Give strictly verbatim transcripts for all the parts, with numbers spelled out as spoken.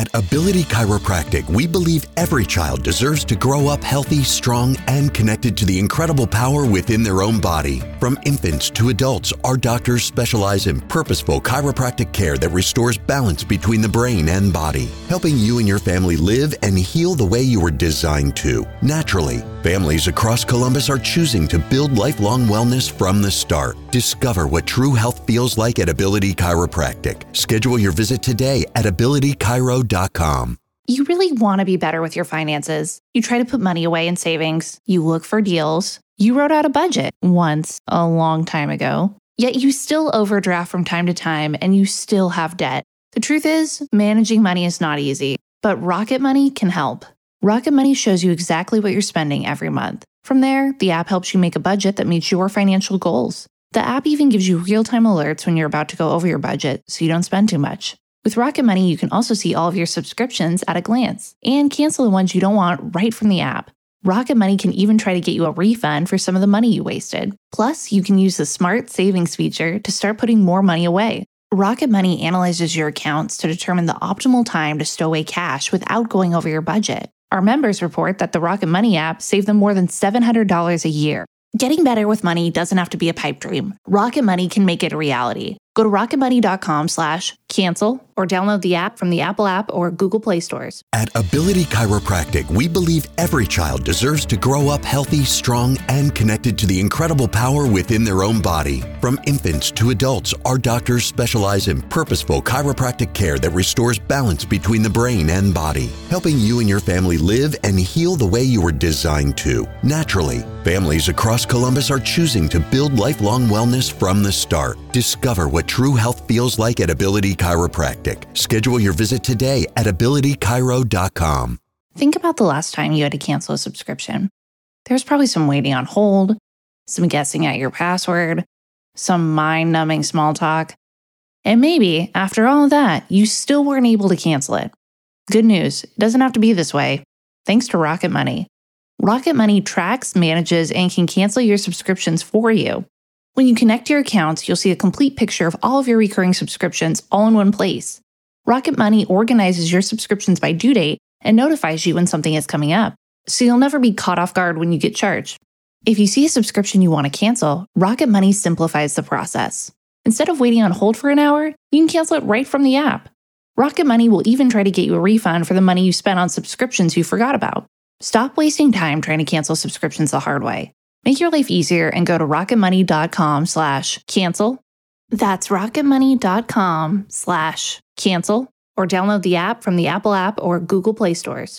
At Ability Chiropractic, we believe every child deserves to grow up healthy, strong, and connected to the incredible power within their own body. From infants to adults, our doctors specialize in purposeful chiropractic care that restores balance between the brain and body, helping you and your family live and heal the way you were designed to, naturally. Families across Columbus are choosing to build lifelong wellness from the start. Discover what true health feels like at Ability Chiropractic. Schedule your visit today at ability chiro dot com. You really want to be better with your finances. You try to put money away in savings. You look for deals. You wrote out a budget once, a long time ago. Yet you still overdraft from time to time and you still have debt. The truth is, managing money is not easy, but Rocket Money can help. Rocket Money shows you exactly what you're spending every month. From there, the app helps you make a budget that meets your financial goals. The app even gives you real-time alerts when you're about to go over your budget so you don't spend too much. With Rocket Money, you can also see all of your subscriptions at a glance and cancel the ones you don't want right from the app. Rocket Money can even try to get you a refund for some of the money you wasted. Plus, you can use the Smart Savings feature to start putting more money away. Rocket Money analyzes your accounts to determine the optimal time to stow away cash without going over your budget. Our members report that the Rocket Money app saved them more than seven hundred dollars a year. Getting better with money doesn't have to be a pipe dream. Rocket Money can make it a reality. Go to rocketmoney.com slash cancel or download the app from the Apple app or Google Play stores. At Ability Chiropractic, we believe every child deserves to grow up healthy, strong, and connected to the incredible power within their own body. From infants to adults, our doctors specialize in purposeful chiropractic care that restores balance between the brain and body, helping you and your family live and heal the way you were designed to, naturally. Families across Columbus are choosing to build lifelong wellness from the start. Discover what true health feels like at Ability Chiropractic. Schedule your visit today at ability chiro dot com. Think about the last time you had to cancel a subscription. There's probably some waiting on hold, some guessing at your password, some mind-numbing small talk, and maybe, after all of that, you still weren't able to cancel it. Good news, it doesn't have to be this way, thanks to Rocket Money. Rocket Money tracks, manages, and can cancel your subscriptions for you. When you connect your accounts, you'll see a complete picture of all of your recurring subscriptions all in one place. Rocket Money organizes your subscriptions by due date and notifies you when something is coming up, so you'll never be caught off guard when you get charged. If you see a subscription you want to cancel, Rocket Money simplifies the process. Instead of waiting on hold for an hour, you can cancel it right from the app. Rocket Money will even try to get you a refund for the money you spent on subscriptions you forgot about. Stop wasting time trying to cancel subscriptions the hard way. Make your life easier and go to rocketmoney.com slash cancel. That's rocketmoney.com slash cancel or download the app from the Apple app or Google Play stores.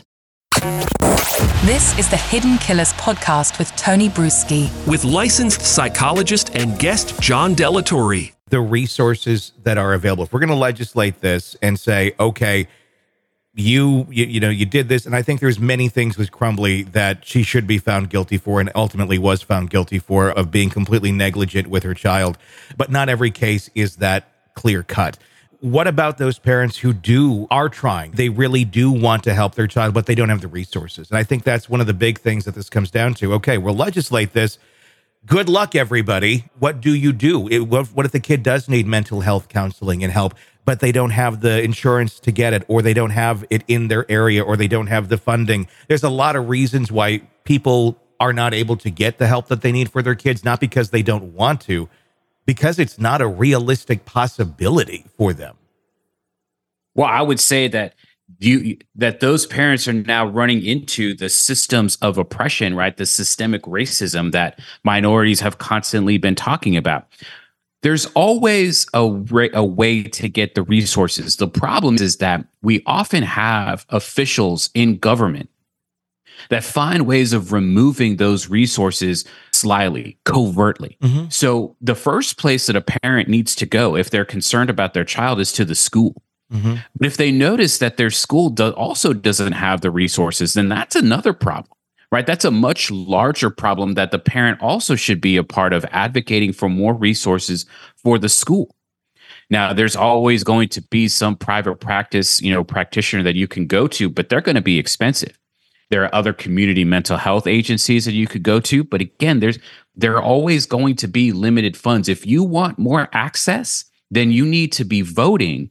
This is the Hidden Killers podcast with Tony Bruski. With licensed psychologist and guest John Delatorre. The resources that are available. If we're going to legislate this and say, okay, You, you, you know, you did this, and I think there's many things with Crumbly that she should be found guilty for and ultimately was found guilty for of being completely negligent with her child. But not every case is that clear cut. What about those parents who do, are trying? They really do want to help their child, but they don't have the resources. And I think that's one of the big things that this comes down to. Okay, we'll legislate this. Good luck, everybody. What do you do? It, what, what if the kid does need mental health counseling and help, but they don't have the insurance to get it, or they don't have it in their area, or they don't have the funding? There's a lot of reasons why people are not able to get the help that they need for their kids, not because they don't want to, because it's not a realistic possibility for them. Well, I would say that you that those parents are now running into the systems of oppression, right? The systemic racism that minorities have constantly been talking about. There's always a, a way to get the resources. The problem is that we often have officials in government that find ways of removing those resources slyly, covertly. Mm-hmm. So the first place that a parent needs to go if they're concerned about their child is to the school. Mm-hmm. But if they notice that their school do- also doesn't have the resources, then that's another problem. Right? That's a much larger problem that the parent also should be a part of, advocating for more resources for the school. Now, there's always going to be some private practice, you know, practitioner that you can go to, but they're going to be expensive. There are other community mental health agencies that you could go to, but again, there's there are always going to be limited funds. If you want more access, then you need to be voting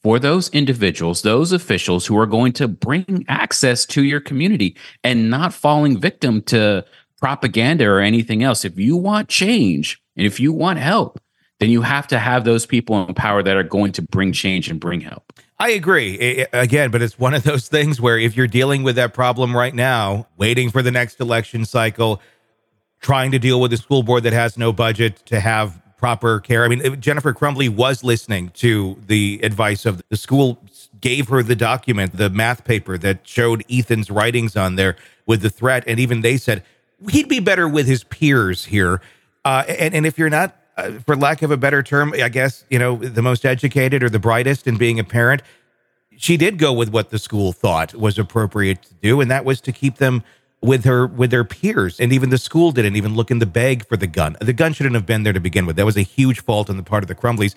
for those individuals, those officials who are going to bring access to your community and not falling victim to propaganda or anything else. If you want change and if you want help, then you have to have those people in power that are going to bring change and bring help. I agree. I, again, but it's one of those things where if you're dealing with that problem right now, waiting for the next election cycle, trying to deal with a school board that has no budget to have proper care. I mean, Jennifer Crumbley was listening to the advice of the school, gave her the document, the math paper that showed Ethan's writings on there with the threat. And even they said he'd be better with his peers here. Uh, and, and if you're not, uh, for lack of a better term, I guess, you know, the most educated or the brightest in being a parent, she did go with what the school thought was appropriate to do. And that was to keep them with her, with their peers. And even the school didn't even look in the bag for the gun. The gun shouldn't have been there to begin with. That was a huge fault on the part of the Crumbleys.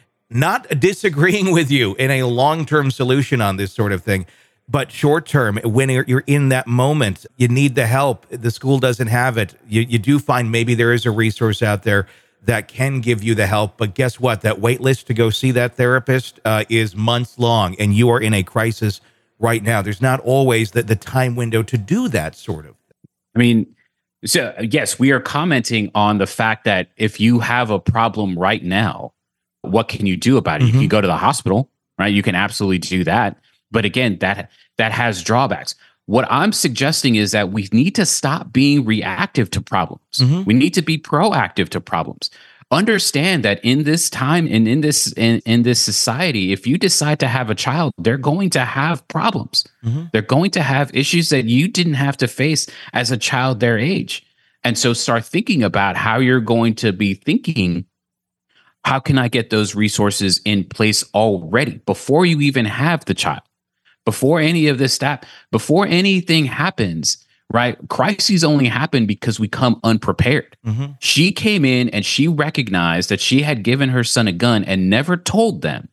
Not disagreeing with you in a long-term solution on this sort of thing, but short-term, when you're in that moment, you need the help. The school doesn't have it. You, you do find maybe there is a resource out there that can give you the help. But guess what? That wait list to go see that therapist uh, is months long, and you are in a crisis right now. There's not always the, the time window to do that sort of thing. I mean, so yes, we are commenting on the fact that if you have a problem right now, what can you do about it? Mm-hmm. You can go to the hospital, right? You can absolutely do that. But again, that that has drawbacks. What I'm suggesting is that we need to stop being reactive to problems. Mm-hmm. We need to be proactive to problems. Understand that in this time and in this in, in this society, if you decide to have a child, they're going to have problems. Mm-hmm. They're going to have issues that you didn't have to face as a child their age. And so start thinking about how you're going to be thinking, how can I get those resources in place already before you even have the child? Before any of this stuff, before anything happens, right? Crises only happen because we come unprepared. Mm-hmm. She came in and she recognized that she had given her son a gun and never told them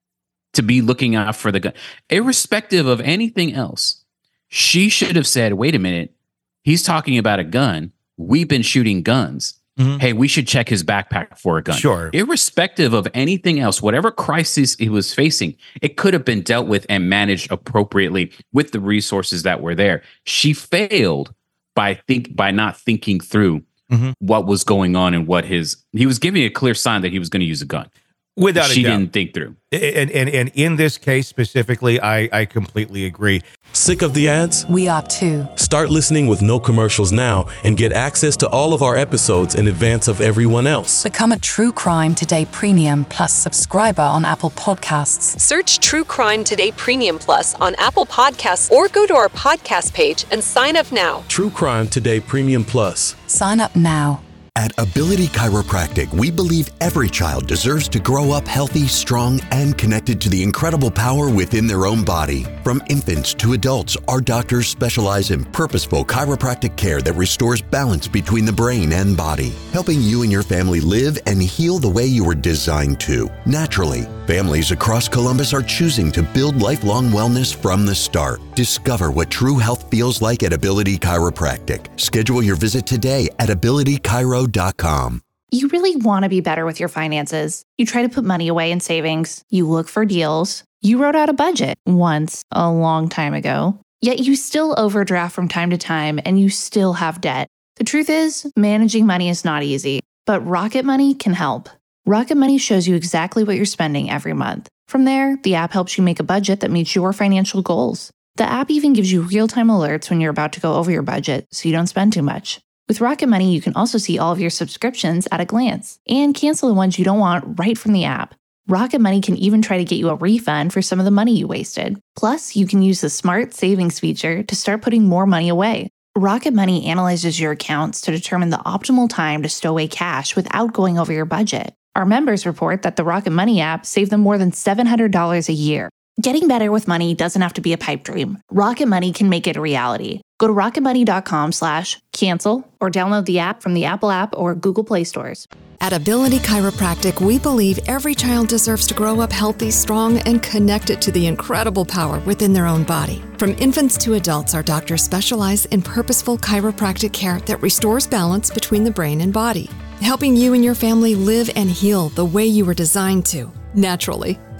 to be looking out for the gun. Irrespective of anything else, she should have said, wait a minute, he's talking about a gun. We've been shooting guns. Mm-hmm. Hey, we should check his backpack for a gun. Sure. Irrespective of anything else, whatever crisis he was facing, it could have been dealt with and managed appropriately with the resources that were there. She failed by think by not thinking through mm-hmm. what was going on and what his he was giving a clear sign that he was going to use a gun. Without she a doubt. didn't think through. And, and and in this case specifically, I, I completely agree. Sick of the ads? We are too. Start listening with no commercials now and get access to all of our episodes in advance of everyone else. Become a True Crime Today Premium Plus subscriber on Apple Podcasts. Search True Crime Today Premium Plus on Apple Podcasts or go to our podcast page and sign up now. True Crime Today Premium Plus. Sign up now. At Ability Chiropractic, we believe every child deserves to grow up healthy, strong, and connected to the incredible power within their own body. From infants to adults, our doctors specialize in purposeful chiropractic care that restores balance between the brain and body, helping you and your family live and heal the way you were designed to, naturally. Families across Columbus are choosing to build lifelong wellness from the start. Discover what true health feels like at Ability Chiropractic. Schedule your visit today at ability chiro dot com. You really want to be better with your finances. You try to put money away in savings. You look for deals. You wrote out a budget once a long time ago. Yet you still overdraft from time to time and you still have debt. The truth is, managing money is not easy, but Rocket Money can help. Rocket Money shows you exactly what you're spending every month. From there, the app helps you make a budget that meets your financial goals. The app even gives you real-time alerts when you're about to go over your budget so you don't spend too much. With Rocket Money, you can also see all of your subscriptions at a glance and cancel the ones you don't want right from the app. Rocket Money can even try to get you a refund for some of the money you wasted. Plus, you can use the Smart Savings feature to start putting more money away. Rocket Money analyzes your accounts to determine the optimal time to stow away cash without going over your budget. Our members report that the Rocket Money app saved them more than seven hundred dollars a year. Getting better with money doesn't have to be a pipe dream. Rocket Money can make it a reality. Go to rocketmoney.com slash cancel or download the app from the Apple app or Google Play stores. At Ability Chiropractic, we believe every child deserves to grow up healthy, strong, and connected to the incredible power within their own body. From infants to adults, our doctors specialize in purposeful chiropractic care that restores balance between the brain and body, helping you and your family live and heal the way you were designed to, naturally.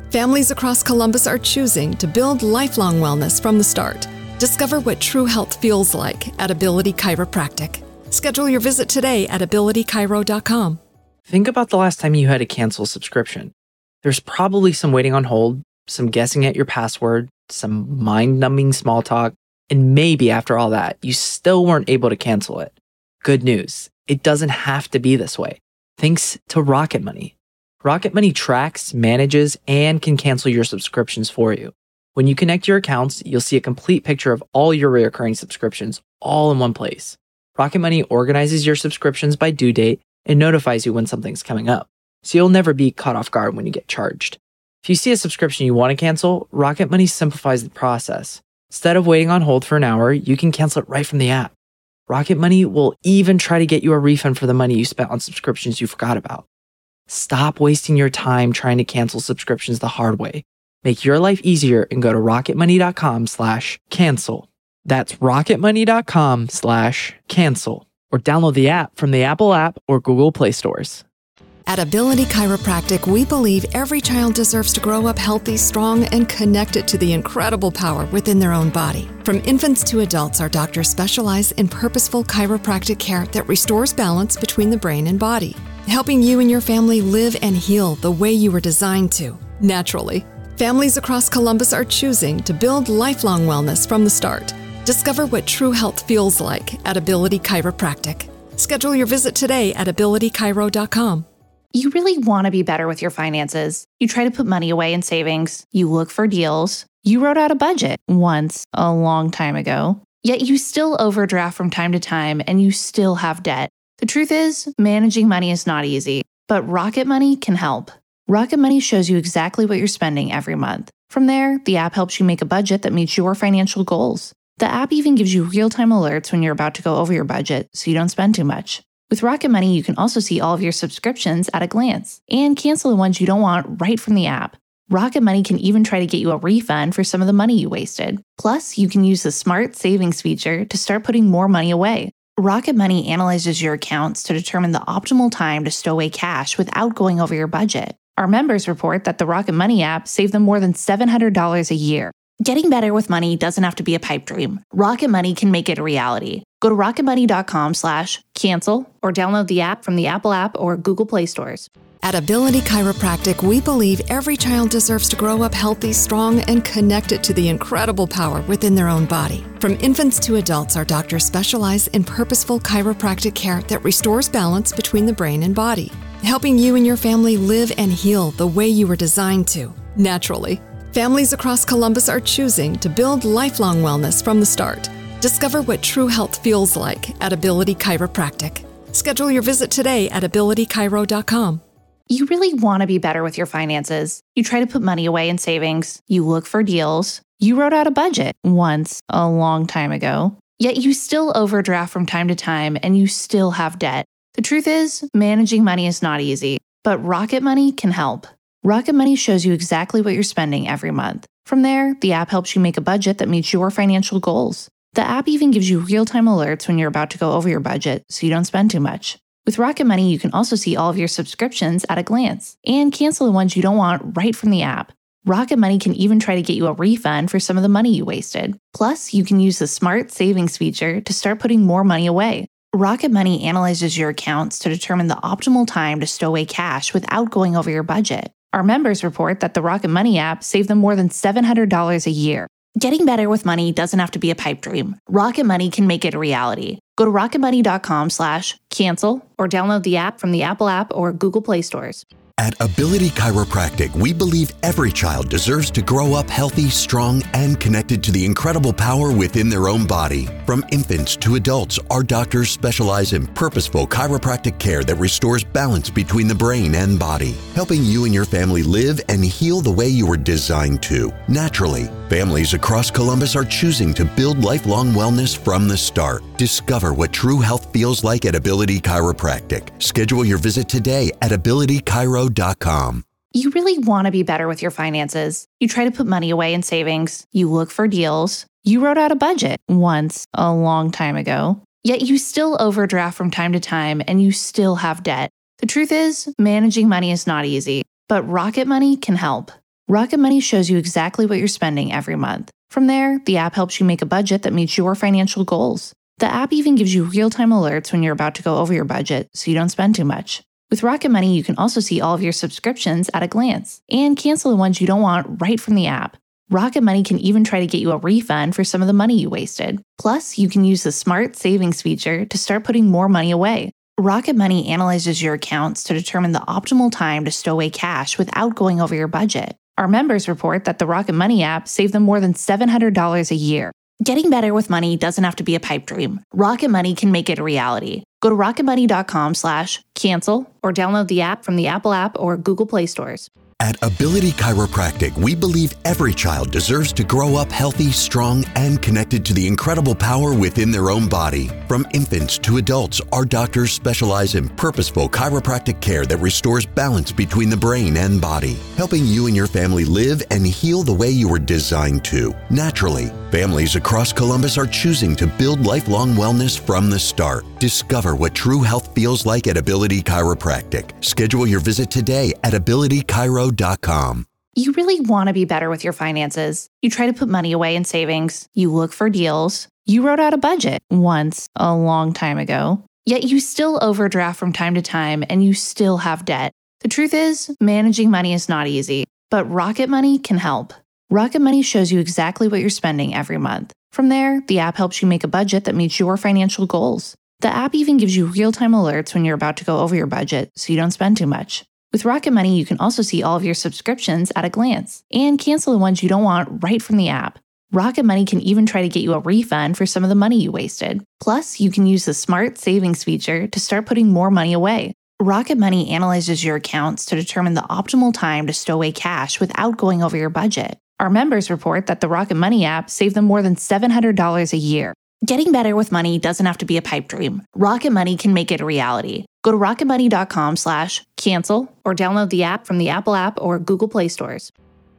Families across Columbus are choosing to build lifelong wellness from the start. Discover what true health feels like at Ability Chiropractic. Schedule your visit today at ability chiro dot com. Think about the last time you had to cancel a subscription. There's probably some waiting on hold, some guessing at your password, some mind-numbing small talk, and maybe after all that, you still weren't able to cancel it. Good news, it doesn't have to be this way. Thanks to Rocket Money. Rocket Money tracks, manages, and can cancel your subscriptions for you. When you connect your accounts, you'll see a complete picture of all your recurring subscriptions all in one place. Rocket Money organizes your subscriptions by due date and notifies you when something's coming up, so you'll never be caught off guard when you get charged. If you see a subscription you want to cancel, Rocket Money simplifies the process. Instead of waiting on hold for an hour, you can cancel it right from the app. Rocket Money will even try to get you a refund for the money you spent on subscriptions you forgot about. Stop wasting your time trying to cancel subscriptions the hard way. Make your life easier and go to rocketmoney.com slash cancel. That's rocketmoney.com slash cancel. Or download the app from the Apple app or Google Play stores. At Ability Chiropractic, we believe every child deserves to grow up healthy, strong, and connected to the incredible power within their own body. From infants to adults, our doctors specialize in purposeful chiropractic care that restores balance between the brain and body, helping you and your family live and heal the way you were designed to, naturally. Families across Columbus are choosing to build lifelong wellness from the start. Discover what true health feels like at Ability Chiropractic. Schedule your visit today at ability chiro dot com. You really want to be better with your finances. You try to put money away in savings. You look for deals. You wrote out a budget once a long time ago. Yet you still overdraft from time to time and you still have debt. The truth is, managing money is not easy, but Rocket Money can help. Rocket Money shows you exactly what you're spending every month. From there, the app helps you make a budget that meets your financial goals. The app even gives you real-time alerts when you're about to go over your budget so you don't spend too much. With Rocket Money, you can also see all of your subscriptions at a glance and cancel the ones you don't want right from the app. Rocket Money can even try to get you a refund for some of the money you wasted. Plus, you can use the Smart Savings feature to start putting more money away. Rocket Money analyzes your accounts to determine the optimal time to stow away cash without going over your budget. Our members report that the Rocket Money app saved them more than seven hundred dollars a year. Getting better with money doesn't have to be a pipe dream. Rocket Money can make it a reality. Go to rocketmoney.com slash cancel or download the app from the Apple app or Google Play stores. At Ability Chiropractic, we believe every child deserves to grow up healthy, strong, and connected to the incredible power within their own body. From infants to adults, our doctors specialize in purposeful chiropractic care that restores balance between the brain and body, helping you and your family live and heal the way you were designed to, naturally. Families across Columbus are choosing to build lifelong wellness from the start. Discover what true health feels like at Ability Chiropractic. Schedule your visit today at ability chiro dot com. You really want to be better with your finances. You try to put money away in savings. You look for deals. You wrote out a budget once a long time ago. Yet you still overdraft from time to time and you still have debt. The truth is, managing money is not easy, but Rocket Money can help. Rocket Money shows you exactly what you're spending every month. From there, the app helps you make a budget that meets your financial goals. The app even gives you real-time alerts when you're about to go over your budget so you don't spend too much. With Rocket Money, you can also see all of your subscriptions at a glance and cancel the ones you don't want right from the app. Rocket Money can even try to get you a refund for some of the money you wasted. Plus, you can use the Smart Savings feature to start putting more money away. Rocket Money analyzes your accounts to determine the optimal time to stow away cash without going over your budget. Our members report that the Rocket Money app saved them more than seven hundred dollars a year. Getting better with money doesn't have to be a pipe dream. Rocket Money can make it a reality. Go to rocketmoney.com slash cancel or download the app from the Apple app or Google Play stores. At Ability Chiropractic, we believe every child deserves to grow up healthy, strong, and connected to the incredible power within their own body. From infants to adults, our doctors specialize in purposeful chiropractic care that restores balance between the brain and body, helping you and your family live and heal the way you were designed to, naturally. Families across Columbus are choosing to build lifelong wellness from the start. Discover what true health feels like at Ability Chiropractic. Schedule your visit today at ability chiro dot com. You really want to be better with your finances. You try to put money away in savings. You look for deals. You wrote out a budget once a long time ago. Yet you still overdraft from time to time and you still have debt. The truth is, managing money is not easy, but Rocket Money can help. Rocket Money shows you exactly what you're spending every month. From there, the app helps you make a budget that meets your financial goals. The app even gives you real-time alerts when you're about to go over your budget so you don't spend too much. With Rocket Money, you can also see all of your subscriptions at a glance and cancel the ones you don't want right from the app. Rocket Money can even try to get you a refund for some of the money you wasted. Plus, you can use the Smart Savings feature to start putting more money away. Rocket Money analyzes your accounts to determine the optimal time to stow away cash without going over your budget. Our members report that the Rocket Money app saved them more than seven hundred dollars a year. Getting better with money doesn't have to be a pipe dream. Rocket Money can make it a reality. Go to rocketmoney.com slash cancel or download the app from the Apple app or Google Play stores. At Ability Chiropractic, we believe every child deserves to grow up healthy, strong, and connected to the incredible power within their own body. From infants to adults, our doctors specialize in purposeful chiropractic care that restores balance between the brain and body, helping you and your family live and heal the way you were designed to, naturally. Families across Columbus are choosing to build lifelong wellness from the start. Discover what true health feels like at Ability Chiropractic. Schedule your visit today at ability chiro dot com. You really want to be better with your finances. You try to put money away in savings. You look for deals. You wrote out a budget once a long time ago. Yet you still overdraft from time to time and you still have debt. The truth is, managing money is not easy, but Rocket Money can help. Rocket Money shows you exactly what you're spending every month. From there, the app helps you make a budget that meets your financial goals. The app even gives you real-time alerts when you're about to go over your budget so you don't spend too much. With Rocket Money, you can also see all of your subscriptions at a glance and cancel the ones you don't want right from the app. Rocket Money can even try to get you a refund for some of the money you wasted. Plus, you can use the Smart Savings feature to start putting more money away. Rocket Money analyzes your accounts to determine the optimal time to stow away cash without going over your budget. Our members report that the Rocket Money app saved them more than seven hundred dollars a year. Getting better with money doesn't have to be a pipe dream. Rocket Money can make it a reality. Go to rocketmoney.com slash cancel or download the app from the Apple app or Google Play stores.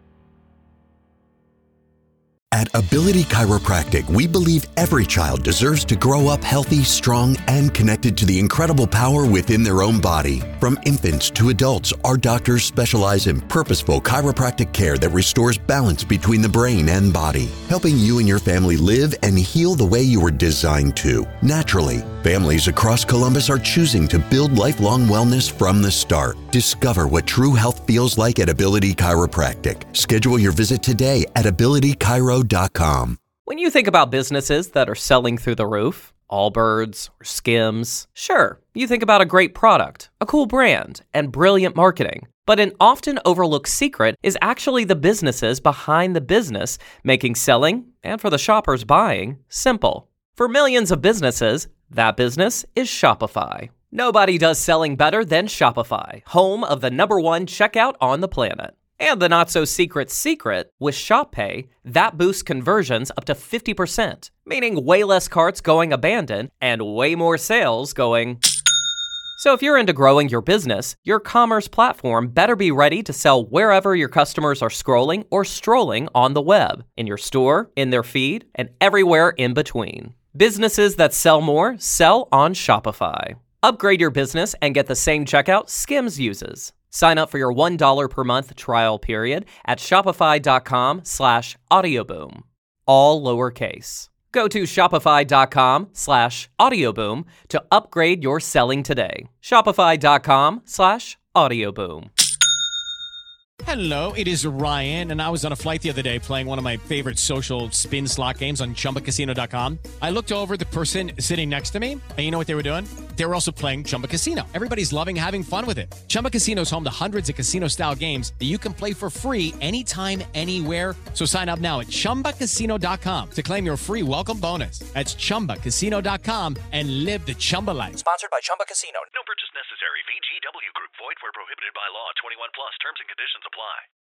At Ability Chiropractic, we believe every child deserves to grow up healthy, strong, and connected to the incredible power within their own body. From infants to adults, our doctors specialize in purposeful chiropractic care that restores balance between the brain and body, helping you and your family live and heal the way you were designed to, naturally. Families across Columbus are choosing to build lifelong wellness from the start. Discover what true health feels like at Ability Chiropractic. Schedule your visit today at ability chiro dot com. When you think about businesses that are selling through the roof, Allbirds or Skims, sure, you think about a great product, a cool brand, and brilliant marketing. But an often overlooked secret is actually the businesses behind the business, making selling, and for the shoppers buying, simple. For millions of businesses, that business is Shopify. Nobody does selling better than Shopify, home of the number one checkout on the planet. And the not-so-secret secret, with Shop Pay, that boosts conversions up to fifty percent, meaning way less carts going abandoned and way more sales going... So if you're into growing your business, your commerce platform better be ready to sell wherever your customers are scrolling or strolling on the web, in your store, in their feed, and everywhere in between. Businesses that sell more sell on Shopify. Upgrade your business and get the same checkout Skims uses. Sign up for your one dollar per month trial period at shopify.com slash audioboom. All lowercase. Go to shopify.com slash audioboom to upgrade your selling today. Shopify.com slash audioboom. Hello, it is Ryan, and I was on a flight the other day playing one of my favorite social spin slot games on chumba casino dot com. I looked over at the person sitting next to me, and you know what they were doing? They were also playing Chumba Casino. Everybody's loving having fun with it. Chumba Casino is home to hundreds of casino-style games that you can play for free anytime, anywhere. So sign up now at chumba casino dot com to claim your free welcome bonus. That's chumba casino dot com and live the Chumba life. Sponsored by Chumba Casino. No purchase necessary. V G W Group. Void where prohibited by law. twenty-one plus. Terms and conditions apply.